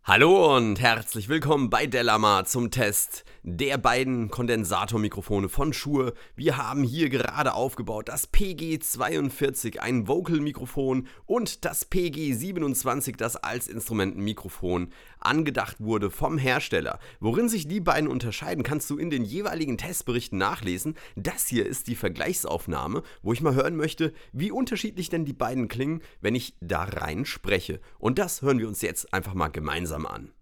Hallo und herzlich willkommen bei Delamar zum Test der beiden Kondensatormikrofone von Shure. Wir haben hier gerade aufgebaut das PG42, ein Vocal-Mikrofon, und das PG27, das als Instrumentenmikrofon angedacht wurde vom Hersteller. Worin sich die beiden unterscheiden, kannst du in den jeweiligen Testberichten nachlesen. Das hier ist die Vergleichsaufnahme, wo ich mal hören möchte, wie unterschiedlich denn die beiden klingen, wenn ich da rein spreche. Und das hören wir uns jetzt einfach mal gemeinsam an.